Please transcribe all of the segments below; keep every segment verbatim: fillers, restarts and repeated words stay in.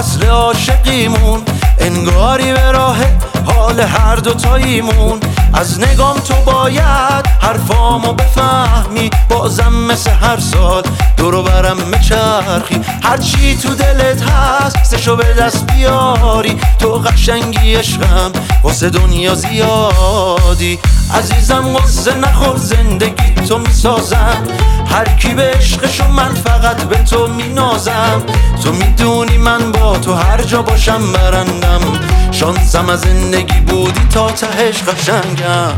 فصل عاشقیمون انگاری به راه حال هر دوتاییمون. از نگام تو باید حرفامو بفهمی، بازم مثل هر سال دورو برم مچرخی. هرچی تو دلت هست سشو به دست بیاری، تو قشنگی عشقم واسه دنیا زیادی. عزیزم غصه نخور زندگی تو میسازم، هر کی به عشقشو من فقط به تو مینازم. تو میدونی من با تو هر جا باشم برندم، شانسم از زندگی بودی تا تهش قشنگم.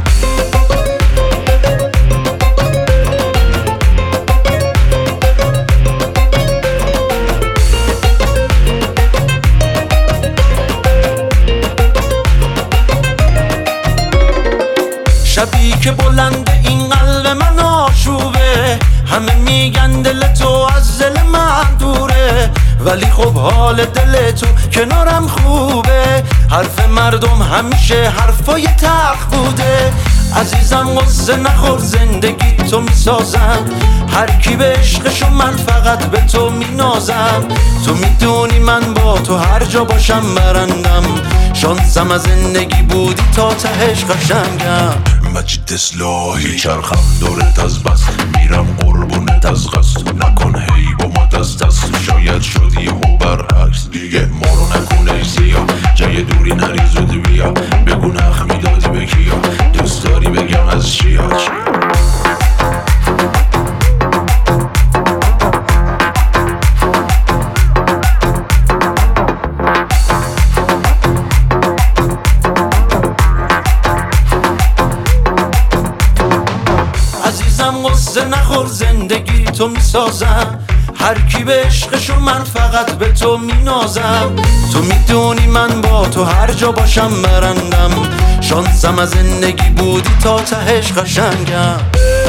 شبی که بلند این قلب من آشوبه، همه میگن دل تو از دل من دوره، ولی خب حال دل تو کنارم خوبه. حرف مردم همیشه حرفای تلخ بوده. عزیزم غصه نخور زندگی تو میسازم، هر کی به عشقشو من فقط به تو مینازم. تو میدونی من با تو هر جا باشم برندم، شانسم از زندگی بودی تا تهش قشنگم. مجید اصلاحی چرخم دورت از بس، میرم قربونت از قصد، نکن هی با ما دست دست. شاید شدی و برعکس دیگه ما رو نکنه سیاه، جای دوری نریز و بیا بگو نخ میدادی به کیا، دوست داری بگم از چیا چیا. عزیزم غصه نخور زندگی تو میسازم، هر کی به عشقشو من فقط به تو مینازم. تو میدونی من با تو هر جا باشم برندم، شانسم از زندگی بودی تا تهش قشنگم.